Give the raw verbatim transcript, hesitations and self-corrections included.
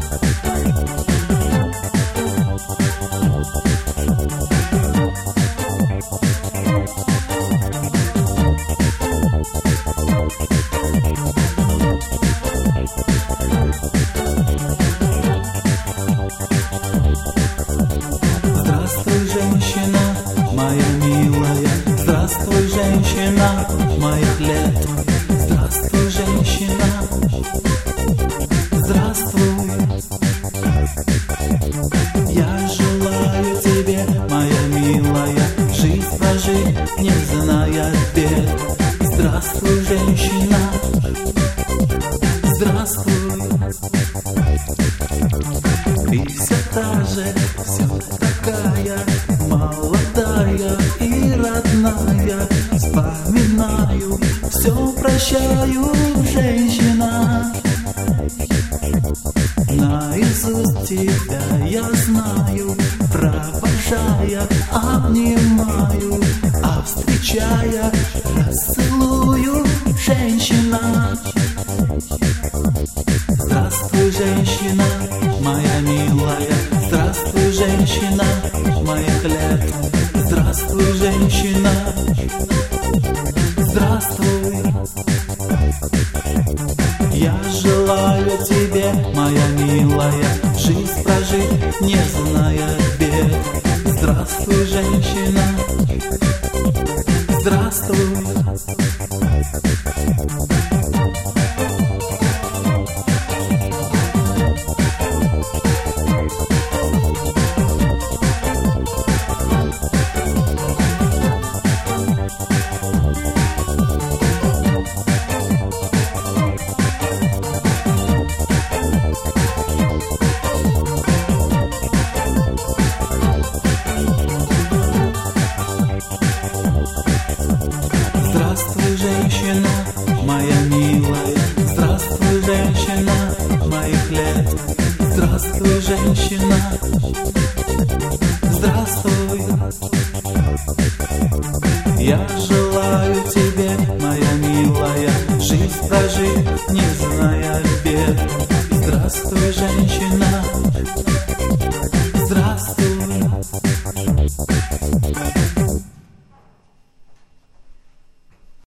Здравствуй, женщина, моя милая, здравствуй, женщина моих лет. Здравствуй, женщина, здравствуй. Я желаю тебе, моя милая, жизнь прожить, не зная бед. Здравствуй, женщина, здравствуй. Ты все та же, все такая, молодая и родная. Вспоминаю, все прощаю, женщина. Наизусть тебя я знаю, провожая, обнимаю, а встречая, расцелую, женщина. Здравствуй, женщина, моя милая, здравствуй, женщина моих лет. Здравствуй, женщина, здравствуй. Я желаю тебе, моя милая, жизнь прожить, не зная бед. Здравствуй, женщина, здравствуй. Здравствуй, женщина, моя милая, здравствуй, женщина моих лет. Здравствуй, женщина, здравствуй. Я желаю тебе, моя милая, жизнь прожить, не